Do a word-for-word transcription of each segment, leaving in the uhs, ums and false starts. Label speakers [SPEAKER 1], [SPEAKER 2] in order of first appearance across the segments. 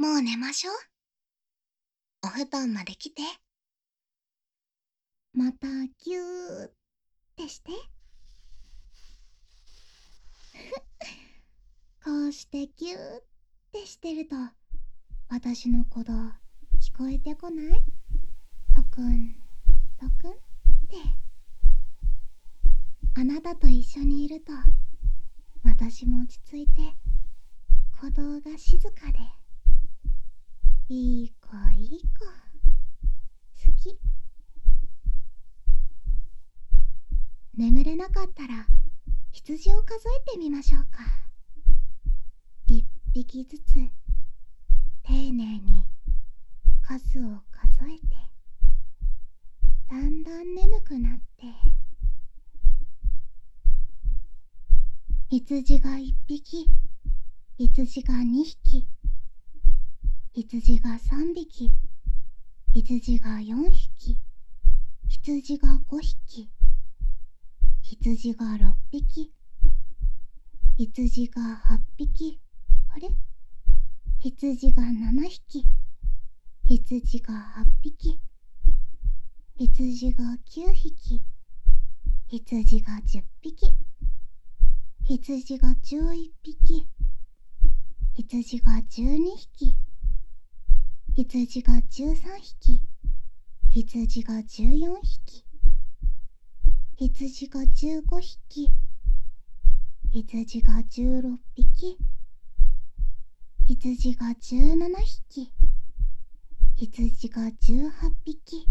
[SPEAKER 1] もう寝ましょう。お布団まで来て。またぎゅーってして。こうしてぎゅーってしてると私の鼓動聞こえてこない？とくんとくんって。あなたと一緒にいると私も落ち着いて鼓動が静かで、いい子いい子、好き。眠れなかったら羊を数えてみましょうか。一匹ずつ丁寧に数を数えて、だんだん眠くなって、羊が一匹、羊が二匹、羊が三匹、羊が四匹、羊が五匹、羊が六匹、羊が八匹、あれ、羊が七匹、羊が八匹、羊が九匹、羊が十匹、羊が十一匹、羊が十二匹、羊が十三匹、羊が十四匹、羊が十五匹、羊が十六匹、羊が十七匹、羊が十八匹、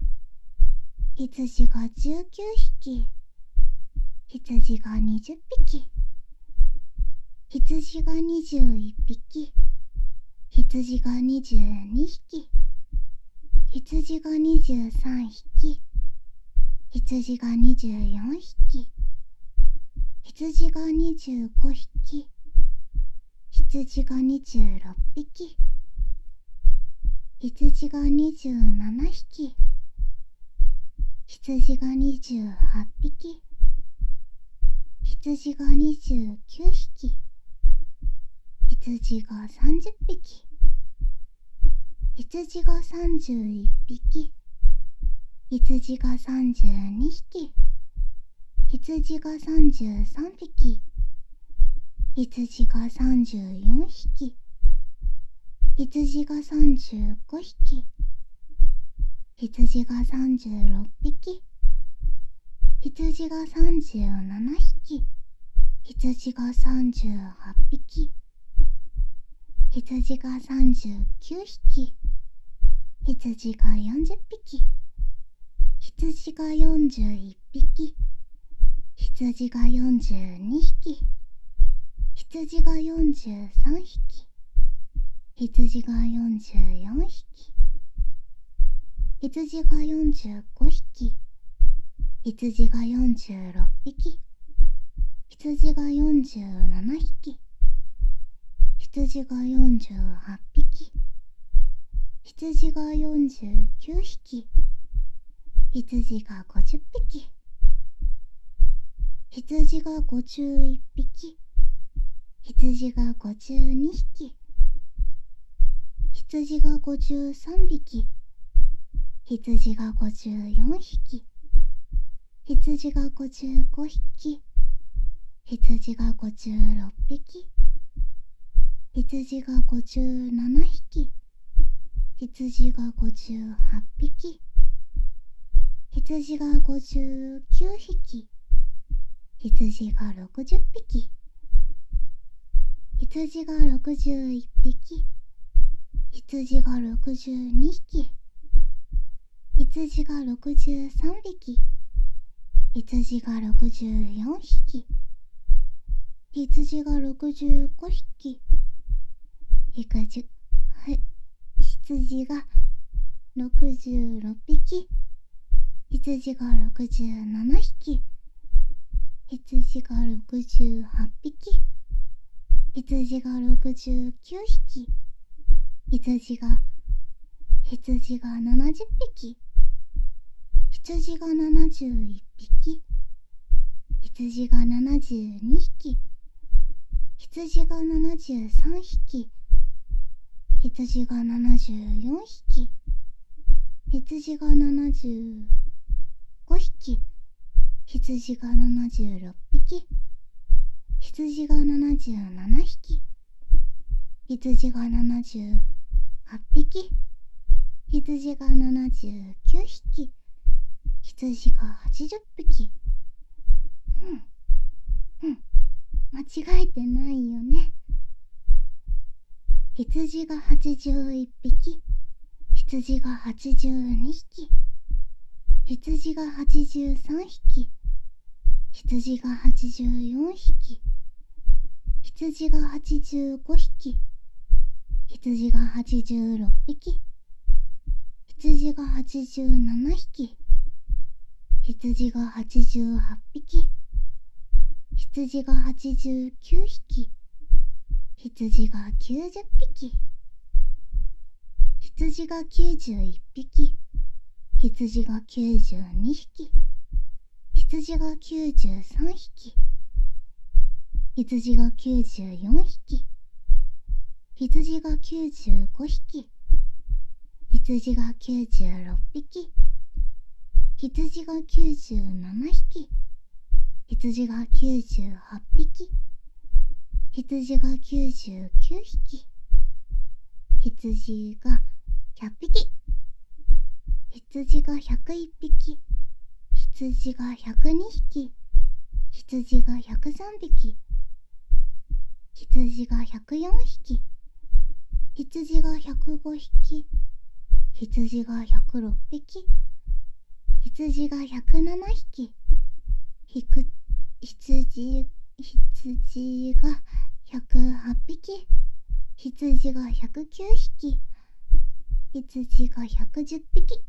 [SPEAKER 1] 羊が十九匹、羊が二十匹、羊が二十一匹、羊が二十二匹、羊が二十三匹、羊が二十四匹、羊が二十五匹、羊が二十六匹、羊が二十七匹、羊が二十八匹、羊が二十九匹、羊が三十匹、羊が三十一匹、羊が三十二匹、羊が三十三匹、羊が三十四匹、羊が三十五匹、羊が三十六匹、羊が三十七匹、羊が三十八匹、羊が三十九匹、羊が四十匹、羊が四十一匹、羊が四十二匹、羊が四十三匹、羊が四十四匹、羊が四十五匹、羊が四十六匹、羊が四十七匹、羊が四十八匹、羊が四十九匹、羊が五十匹、羊が五十一匹、羊が五十二匹、羊が五十三匹、羊が五十四匹、羊が五十五匹、羊が五十六匹、羊が五十七匹、羊が五十八匹、羊が五十九匹、羊が六十匹、羊が六十一匹、羊が六十二匹、羊が六十三匹、羊が六十四匹、羊が六十五匹、羊羊が六十六匹、羊が六十七匹、羊が六十八匹、羊が六十九匹、羊が羊が七十匹、羊が七十一匹、羊が七十二匹、羊が七十三匹、 羊がななじゅうよんひき、羊がななじゅうごひき、羊がななじゅうろっぴき、羊がななじゅうななひき、羊がななじゅうはっぴき、羊がななじゅうきゅうひき、羊がはちじゅっぴき。うんうん間違えてないよね。羊がはちじゅういっぴき、羊がはちじゅうにひき、羊がはちじゅうさんひき、羊がはちじゅうよんひき、羊がはちじゅうごひき、羊がはちじゅうろっぴき、羊がはちじゅうななひき、羊がはちじゅうはっぴき、羊がはちじゅうきゅうひき、羊がきゅうじゅっぴき、羊がきゅうじゅういっぴき、羊がきゅうじゅうにひき、羊がきゅうじゅうさんひき、羊がきゅうじゅうよんひき、羊がきゅうじゅうごひき、羊がきゅうじゅうろっぴき、羊がきゅうじゅうななひき、羊がきゅうじゅうはっぴき、羊がきゅうじゅうきゅうひき、羊がひゃっぴき、羊がひゃくいっぴき、羊がひゃくにひき、羊がひゃくさんびき、羊がひゃくよんひき、羊がひゃくごひき、羊がひゃくろっぴき、羊がひゃくななひき、ひく羊羊がひゃくはっぴき、羊がひゃくきゅうひき、羊がひゃくじゅっぴき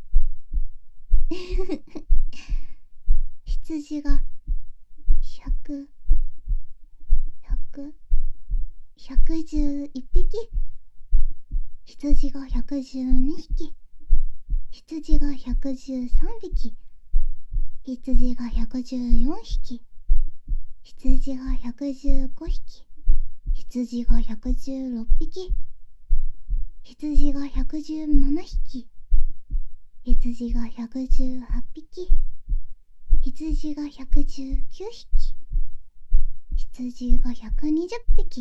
[SPEAKER 1] 羊がひゃく、ひゃく、ひゃくじゅういっぴき、羊がひゃくじゅうにひき、羊がひゃくじゅうさんびき、羊がひゃくじゅうよんひき、羊がひゃくじゅうごひき、羊がひゃくじゅうろっぴき、羊がひゃくじゅうななひき、羊がひゃくじゅうはっぴき、羊がひゃくじゅうきゅうひき、羊がひゃくにじゅっぴき、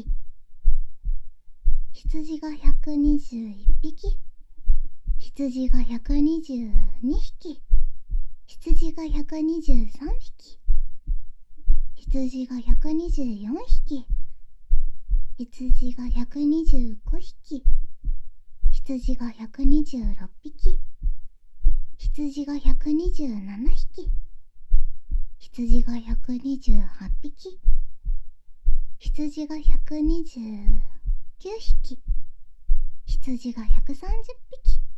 [SPEAKER 1] 羊がひゃくにじゅういっぴき、羊がひゃくにじゅうにひき、羊がひゃくにじゅうさんびき、羊がひゃくにじゅうよんひき、羊がひゃくにじゅうごひき、羊がひゃくにじゅうろっぴき、羊がひゃくにじゅうななひき、羊がひゃくにじゅうはっぴき、羊がひゃくにじゅうきゅうひき、羊がひゃくさんじゅっぴき、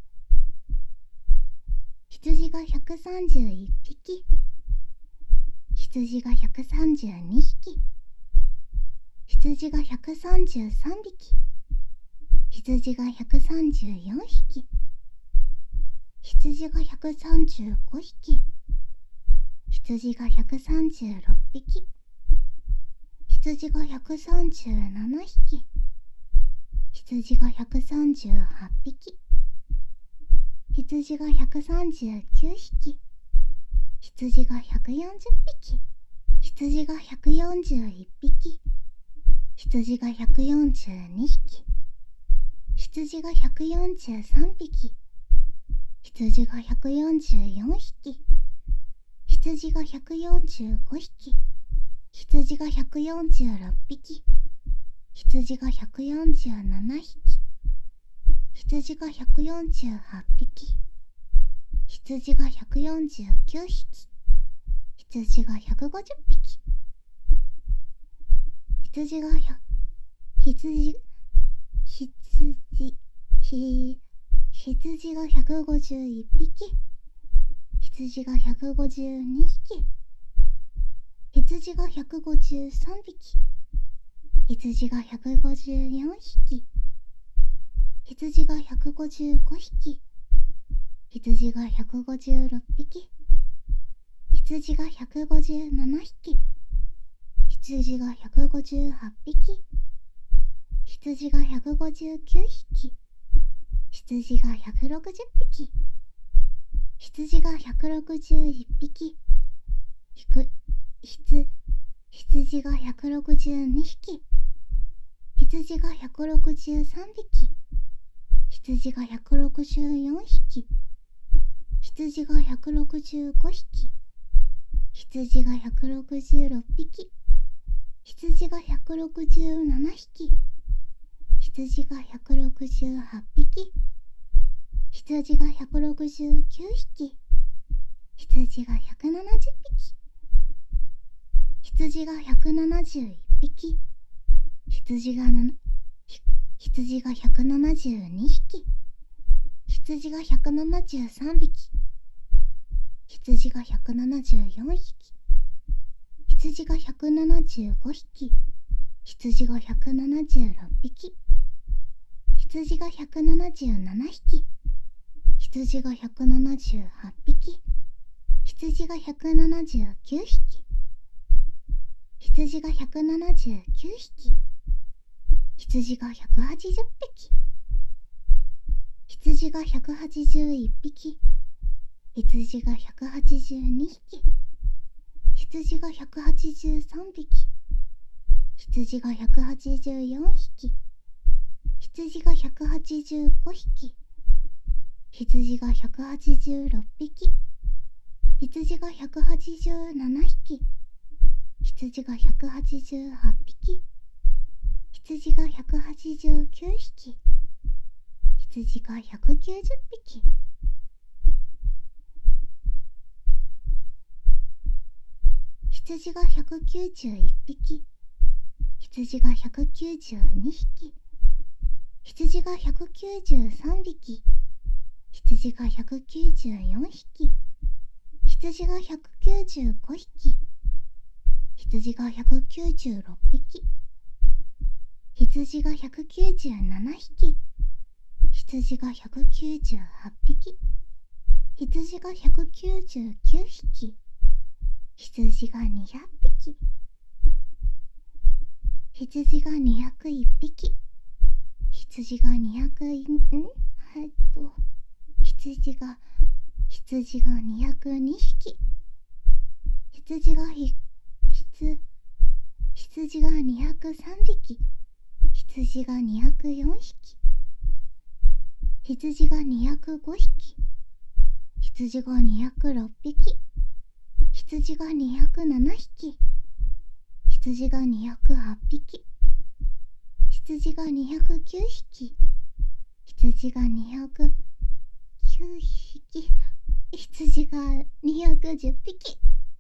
[SPEAKER 1] 羊がひゃくさんじゅういっぴき、羊がひゃくさんじゅうにひき、羊がひゃくさんじゅうさんびき、羊がひゃくさんじゅうよんひき、羊がひゃくさんじゅうごひき、羊がひゃくさんじゅうろっぴき、羊がひゃくさんじゅうななひき、羊がひゃくさんじゅうはっぴき、羊がひゃくさんじゅうきゅうひき、羊がひゃくよんじゅっぴき、羊がひゃくよんじゅういっぴき、羊がひゃくよんじゅうにひき、羊がひゃくよんじゅうさんびき、羊がひゃくよんじゅうよんひき、羊がひゃくよんじゅうごひき、羊がひゃくよんじゅうろっぴき、羊がひゃくよんじゅうななひき、羊がひゃくよんじゅうはっぴき、羊がひゃくよんじゅうきゅうひき、羊がひゃくごじゅっぴき、羊がひゃ羊羊ひ羊がひゃくごじゅういっぴき、羊がひゃくごじゅうにひき、羊がひゃくごじゅうさんびき、羊がひゃくごじゅうよんひき、羊がひゃくごじゅうごひき、羊がひゃくごじゅうろっぴき、羊がひゃくごじゅうななひき、羊がひゃくごじゅうはっぴき、 羊がひゃくごじゅうきゅうひき、羊がひゃくろくじゅっぴき、羊がひゃくろくじゅういっぴき、ひくひつ羊がひゃくろくじゅうにひき、羊がひゃくろくじゅうさんびき、羊がひゃくろくじゅうよんひき、羊がひゃくろくじゅうごひき、羊がひゃくろくじゅうろっぴき、羊がひゃくろくじゅうななひき、羊がひゃくろくじゅうはっぴき、羊がひゃくろくじゅうきゅうひき、羊がひゃくななじゅっぴき、羊がひゃくななじゅういっぴき、羊がな羊がひゃくななじゅうにひき、羊がひゃくななじゅうさんびき、羊がひゃくななじゅうよんひき、羊がひゃくななじゅうごひき、羊がひゃくななじゅうろっぴき、羊がひゃくななじゅうななひき、羊がひゃくななじゅうはっぴき、羊がひゃくななじゅうきゅうひき、羊がひゃくななじゅうきゅうひき、羊がひゃくはちじゅっぴき、羊がひゃくはちじゅういっぴき、羊がひゃくはちじゅうにひき、羊がひゃくはちじゅうさんびき、羊がひゃくはちじゅうよんひき、羊がひゃくはちじゅうごひき、羊がひゃくはちじゅうろっぴき、羊がひゃくはちじゅうななひき、羊がひゃくはちじゅうはっぴき、羊がひゃくはちじゅうきゅうひき、羊がひゃくきゅうじゅっぴき、羊がひゃくきゅうじゅういっぴき、羊がひゃくきゅうじゅうにひき、羊がひゃくきゅうじゅうさんびき、羊がひゃくきゅうじゅうよんひき、羊がひゃくきゅうじゅうごひき、羊がひゃくきゅうじゅうろっぴき、羊がひゃくきゅうじゅうななひき、羊がひゃくきゅうじゅうはっぴき、羊がひゃくきゅうじゅうきゅうひき、羊がにひゃくぴき、羊がにひゃくいっぴき、羊がにひゃくいんえっと羊が羊がにひゃくにひき、羊がひ羊羊がにひゃくさんびき、羊がにひゃくよんひき、羊がにひゃくごひき、羊がにひゃくろっぴき、羊がにひゃくななひき、羊がにひゃくはちぴき、羊がにひゃくきゅうひき、羊がにひゃくきゅうひき、羊がにひゃくじゅっぴき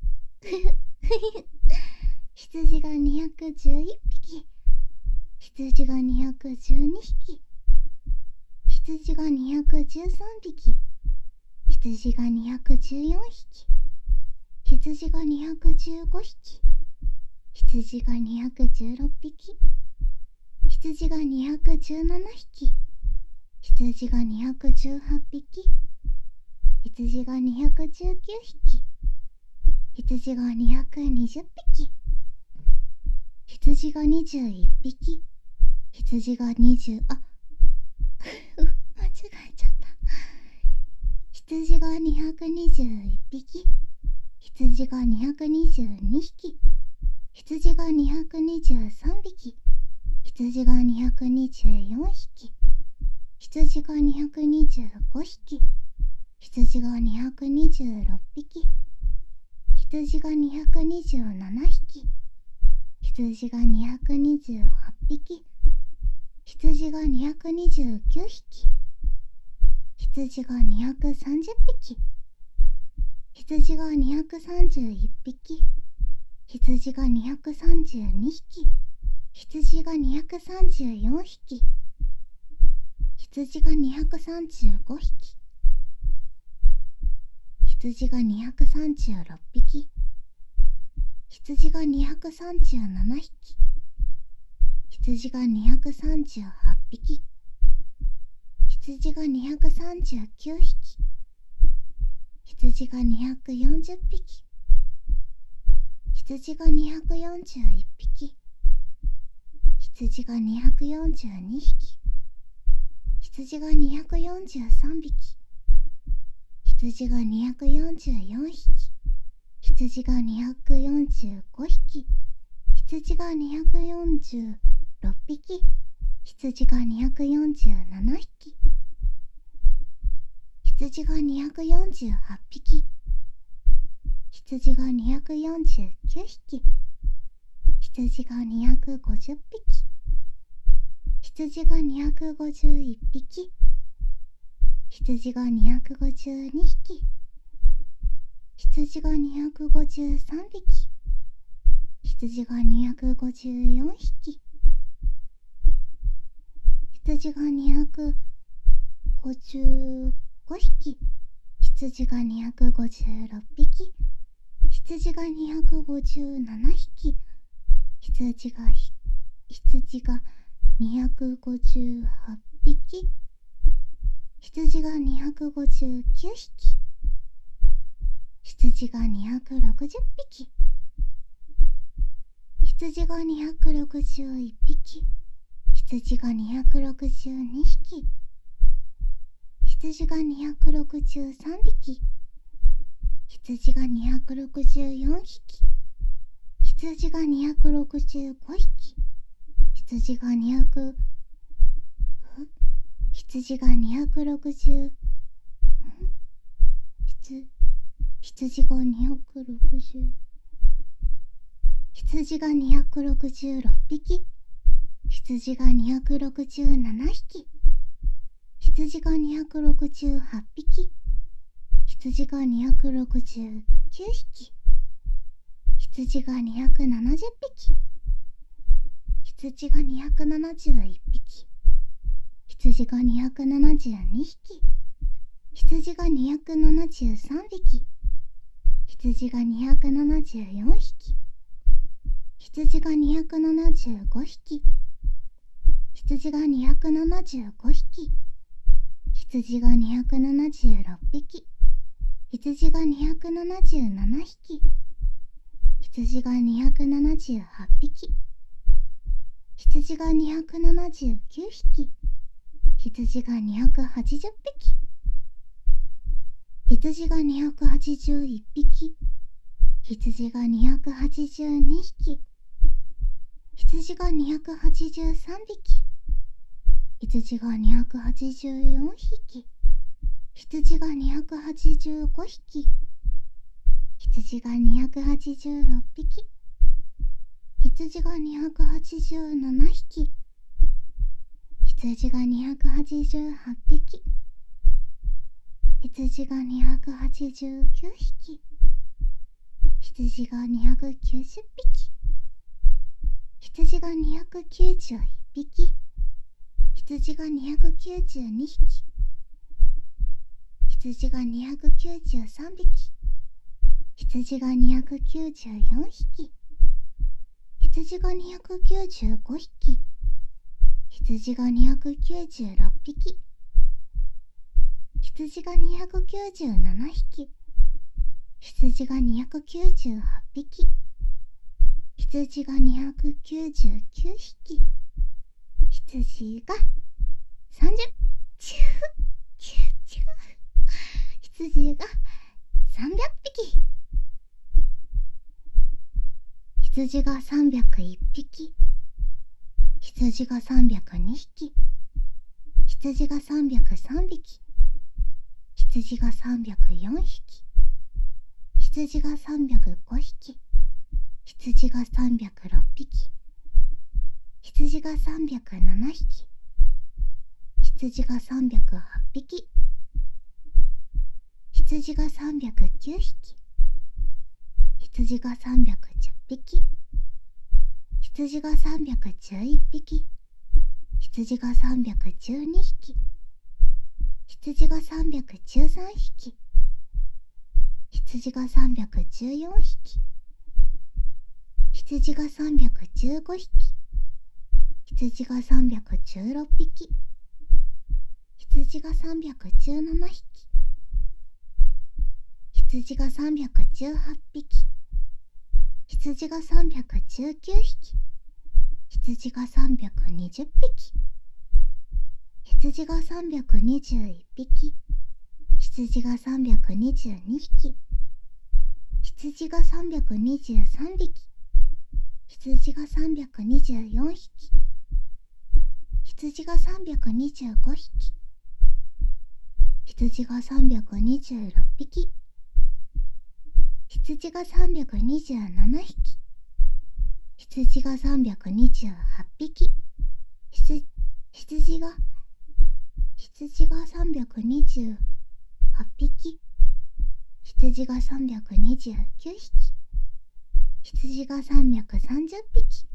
[SPEAKER 1] 羊がにひゃくじゅういっぴき、羊がにひゃくじゅうにひき、羊がにひゃくじゅうさんびき、羊がにひゃくじゅうよんひき、羊がにひゃくじゅうごひき、羊がにひゃくじゅうろっぴき、羊がにひゃくじゅうななひき、羊がにひゃくじゅうはちぴき、羊がにひゃくじゅうきゅうひき、羊がにひゃくにじゅっぴき、羊がにじゅういっぴき、羊がにじゅうあ間違えちゃった。羊がにひゃくにじゅういっぴき、羊がにひゃくにじゅうにひき、羊がにひゃくにじゅうさんびき、羊がにひゃくにじゅうよんひき、羊がにひゃくにじゅうごひき、羊がにひゃくにじゅうろっぴき、羊がにひゃくにじゅうななひき、羊がにひゃくにじゅうはちぴき、羊がにひゃくにじゅうきゅうひき、羊がにひゃくさんじゅっぴき、羊がにひゃくさんじゅういっぴき、羊がにひゃくさんじゅうにひき、羊がにひゃくさんじゅうよんひき、羊がにひゃくさんじゅうごひき、羊がにひゃくさんじゅうろっぴき、羊がにひゃくさんじゅうななひき、羊がにひゃくさんじゅうはちぴき、羊がにひゃくさんじゅうきゅうひき、羊がにひゃくよんじゅっぴき、羊がにひゃくよんじゅういっぴき、 羊がにひゃくよんじゅうにひき、羊がにひゃくよんじゅうさんびき、羊がにひゃくよんじゅうよんひき、羊がにひゃくよんじゅうごひき、羊がにひゃくよんじゅうろっぴき、羊がにひゃくよんじゅうななひき、羊がにひゃくよんじゅうはっぴき、羊がにひゃくよんじゅうきゅうひき、羊がにひゃくごじゅっぴき、羊がにひゃくごじゅういっぴき、羊がにひゃくごじゅうにひき、羊がにひゃくごじゅうさんびき、羊がにひゃくごじゅうよんひき、羊がにひゃくごじゅうごひき、羊がにひゃくごじゅうろっぴき、羊がにひゃくごじゅうななひき、羊がひ羊がにひゃくごじゅうはっぴき、羊がにひゃくごじゅうきゅうひき、羊がにひゃくろくじゅっぴき、羊がにひゃくろくじゅういっぴき、羊がにひゃくろくじゅうにひき、羊がにひゃくろくじゅうさんびき、羊がにひゃくろくじゅうよんひき、羊がにひゃくろくじゅうごひき、羊がにひゃく羊がにひゃくろくじゅう羊がにひゃくろくじゅう羊がにひゃくろくじゅうろっぴき、羊がにひゃくろくじゅうななひき、羊がにひゃくろくじゅうはっぴき、羊がにひゃくろくじゅうきゅうひき、羊がにひゃくななじゅっぴき、羊がにひゃくななじゅういっぴき、羊がにひゃくななじゅうにひき、羊がにひゃくななじゅうさんびき、羊がにひゃくななじゅうよんひき、羊がにひゃくななじゅうごひき、羊がにひゃくななじゅうごひき、羊がにひゃくななじゅうろっぴき、羊がにひゃくななじゅうななひき、羊がにひゃくななじゅうはっぴき、羊がにひゃくななじゅうきゅうひき、羊がにひゃくはちじゅっぴき、羊がにひゃくはちじゅういっぴき、羊がにひゃくはちじゅうにひき、羊がにひゃくはちじゅうさんびき、羊がにひゃくはちじゅうよんひき、羊がにひゃくはちじゅうごひき、羊がにひゃくはちじゅうろっぴき、羊がにひゃくはちじゅうななひき、羊がにひゃくはちじゅうはっぴき、羊がにひゃくはちじゅうきゅうひき、羊がにひゃくきゅうじゅっぴき、羊がにひゃくきゅうじゅういっぴき、羊がにひゃくきゅうじゅうにひき、羊がにひゃくきゅうじゅうさんびき、羊がにひゃくきゅうじゅうよんひき、羊がにひゃくきゅうじゅうごひき、羊がにひゃくきゅうじゅうろっぴき、羊がにひゃくきゅうじゅうななひき、羊がにひゃくきゅうじゅうはっぴき、羊がにひゃくきゅうじゅうきゅうひき、羊がさんじゅうきゅう羊がさんびゃくぴき、羊がさんびゃくいっぴき、羊がさんびゃくにひき、羊がさんびゃくさんびき、羊がさんびゃくよんひき、羊がさんびゃくごひき、羊がさんびゃくろっぴき、羊がさんびゃくななひき、羊がさんびゃくはっぴき、羊がさんびゃくきゅうひき、羊がさんびゃくじゅっぴき、羊がさんびゃくじゅういっぴき、羊がさんびゃくじゅうにひき、羊がさんびゃくじゅうさんひき、羊がさんびゃくじゅうよんひき、羊がさんびゃくじゅうごひき、羊がさんびゃくじゅうろっぴき、羊がさんびゃくじゅうななひき、羊がさんびゃくじゅうはっぴき、羊がさんびゃくじゅうきゅうひき、 羊がさんびゃくにじゅっぴき、羊がさんびゃくにじゅういっぴき、羊がさんびゃくにじゅうにひき、羊がさんびゃくにじゅうさんびき、羊がさんびゃくにじゅうよんひき、羊がさんびゃくにじゅうごひき、羊がさんびゃくにじゅうろっぴき、羊がさんびゃくにじゅうななひき、羊がさんびゃくにじゅうはっぴき、羊羊が羊がさんびゃくにじゅうはっぴき、羊がさんびゃくにじゅうきゅうひき、羊がさんびゃくさんじゅっぴき、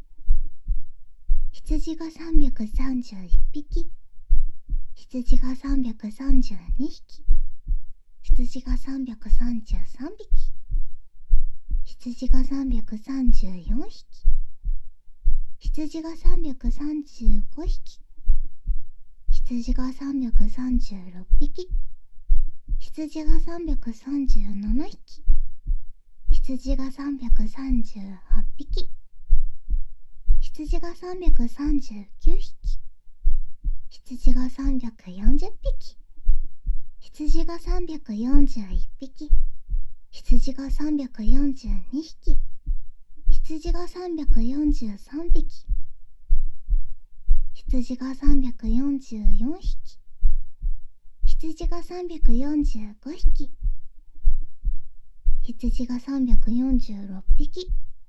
[SPEAKER 1] 羊がさんびゃくさんじゅういっぴき、羊がさんびゃくさんじゅうにひき、羊がさんびゃくさんじゅうさんびき、羊がさんびゃくさんじゅうよんひき、羊がさんびゃくさんじゅうごひき、羊がさんびゃくさんじゅうろっぴき、羊がさんびゃくさんじゅうななひき、羊がさんびゃくさんじゅうはっぴき、羊がさんびゃくさんじゅうきゅうひき、羊がさんびゃくよんじゅっぴき、羊がさんびゃくよんじゅういっぴき、羊がさんびゃくよんじゅうにひき、羊がさんびゃくよんじゅうさんびき、羊がさんびゃくよんじゅうよんひき、羊がさんびゃくよんじゅうごひき、羊がさんびゃくよんじゅうろっぴき、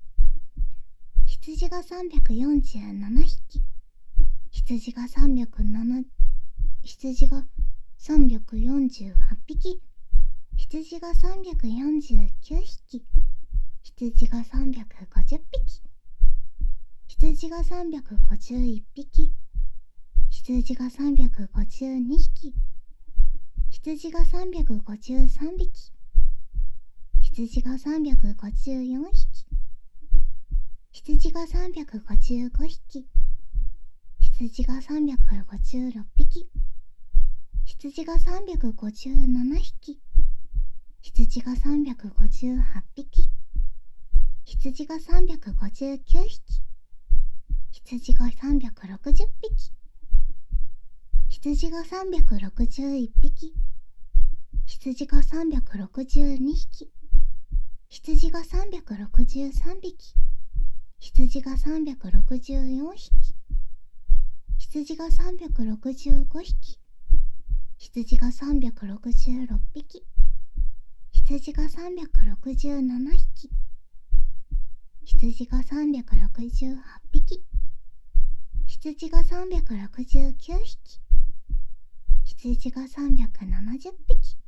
[SPEAKER 1] 羊がさんびゃくよんじゅうななひき、羊がさんびゃくなな、羊がさんびゃくよんじゅうはっぴき、羊がさんびゃくよんじゅうきゅうひき、羊がさんびゃくごじゅっぴき、羊がさんびゃくごじゅういっぴき、羊がさんびゃくごじゅうにひき、羊がさんびゃくごじゅうさんびき、羊がさんびゃくごじゅうよんひき、羊がさんびゃくごじゅうごひき、羊がさんびゃくごじゅうろっぴき、羊がさんびゃくごじゅうななひき、羊がさんびゃくごじゅうはっぴき、羊がさんびゃくごじゅうきゅうひき、羊がさんびゃくろくじゅっぴき、羊がさんびゃくろくじゅういっぴき、羊がさんびゃくろくじゅうにひき、羊がさんびゃくろくじゅうさんびき、羊がさんびゃくろくじゅうよんひき、羊がさんびゃくろくじゅうごひき、羊がさんびゃくろくじゅうろっぴき、羊がさんびゃくろくじゅうななひき、羊がさんびゃくろくじゅうはっぴき、羊がさんびゃくろくじゅうきゅうひき、羊がさんびゃくななじゅっぴき、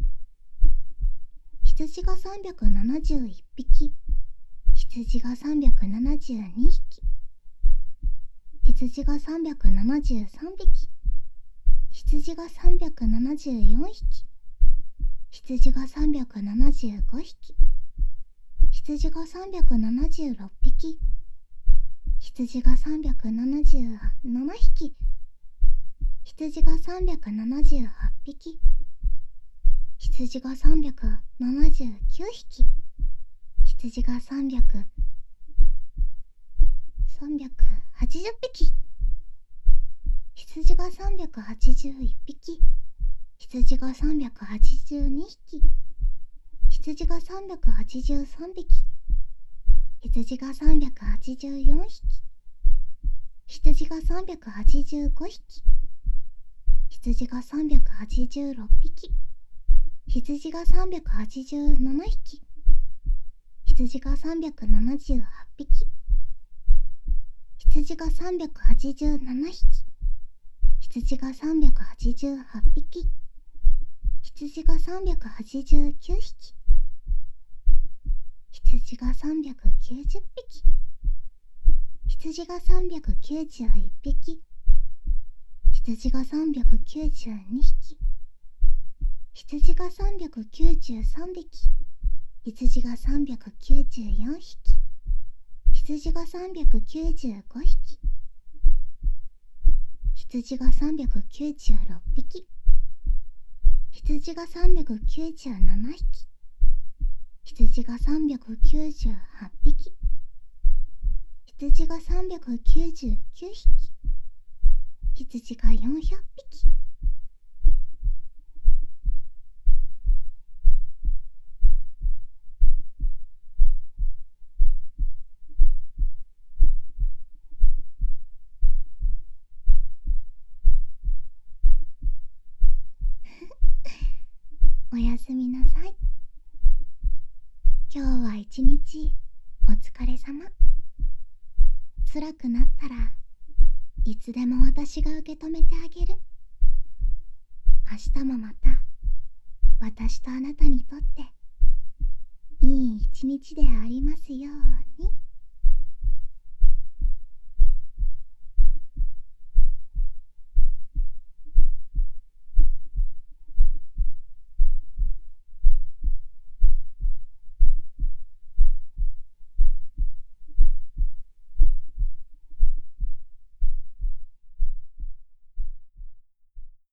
[SPEAKER 1] 羊がさんびゃくななじゅういっぴき、羊がさんびゃくななじゅうにひき、羊がさんびゃくななじゅうさんびき、羊がさんびゃくななじゅうよんひき、羊がさんびゃくななじゅうごひき、羊がさんびゃくななじゅうろっぴき、羊がさんびゃくななじゅうななひき、羊がさんびゃくななじゅうはっぴき、羊がさんびゃくななじゅうきゅうひき、羊がさんびゃくさんびゃくはちじゅっぴき、羊がさんびゃくはちじゅういっぴき、羊がさんびゃくはちじゅうにひき、羊がさんびゃくはちじゅうさんびき、羊がさんびゃくはちじゅうよんひき、羊がさんびゃくはちじゅうごひき、羊がさんびゃくはちじゅうろっぴき、羊がさんびゃくはちじゅうななひき、羊がさんびゃくななじゅうはっぴき、羊がさんびゃくはちじゅうななひき、羊がさんびゃくはちじゅうはっぴき、羊がさんびゃくはちじゅうきゅうひき、羊がさんびゃくきゅうじゅっぴき、羊がさんびゃくきゅうじゅういっぴき、羊がさんびゃくきゅうじゅうにひき、羊がさんびゃくきゅうじゅうさんびき、羊がさんびゃくきゅうじゅうよんひき、羊がさんびゃくきゅうじゅうごひき、羊がさんびゃくきゅうじゅうろっぴき、羊がさんびゃくきゅうじゅうななひき、羊がさんびゃくきゅうじゅうはっぴき、 羊がさんびゃくきゅうじゅうきゅうひき、羊がよんひゃくぴき。おやすみなさい。今日は一日お疲れ様。辛くなったらいつでも私が受け止めてあげる。明日もまた私とあなたにとっていい一日でありますように。